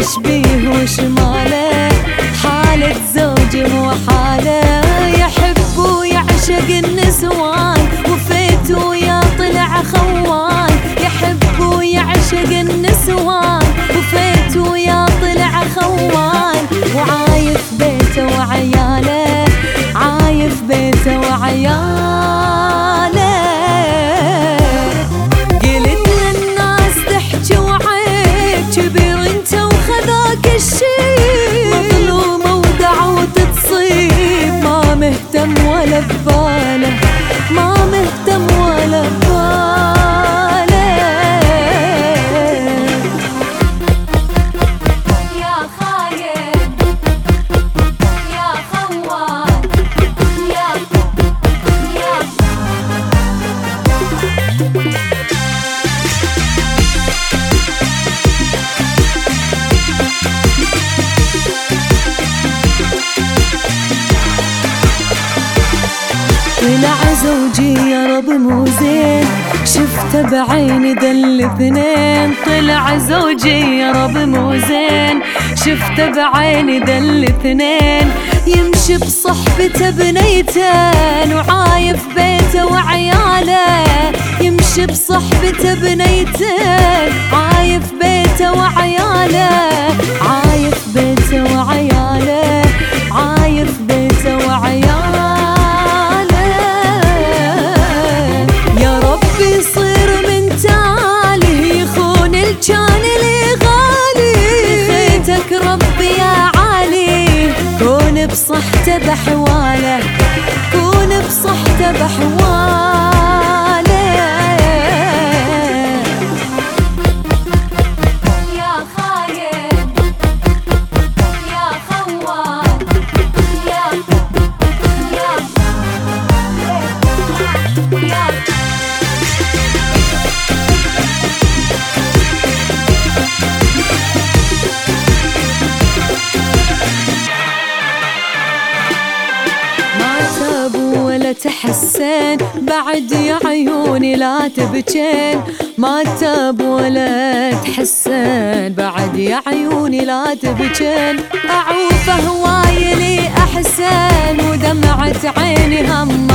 بيه وشماله، حالة زوج مو حاله، يحب ويعشق النسوان وفيت ويا طلع خوان، يحب ويعشق النسوان وفيت ويا طلع خوان، وعايف بيته وعياله، عايف بيته وعياله. قلت للناس تحكي وعيب كبير انت وخذاك الشيب، مظلومة ودعوت تصيب، ما مهتم ولا بباله، ما مهتم ولا بباله. يا خاين يا خوان يا طلع زوجي يا رب مو زين، شفته بعيني ذا الاثنين، طلع زوجي يا رب مو زين، شفته بعيني ذا الاثنين، يمشي بصحبته بنيتين وعايف بيته وعياله، يمشي بصحبته بنيتين عايف بيته وعياله، عايف بيته وعياله، عايف بيته وعياله. يصير من تاله يخون الجان اللي غالي، خيتك ربي يا عالي، كون بصحته بحواله، كون بصحته بحواله. يا خاين يا خوان يا ولا تحسن بعد يا عيوني لا تبكين، ما تاب ولا تحسن بعد يا عيوني لا تبكين، أعوف هواي لي أحسن ودمعة عيني هم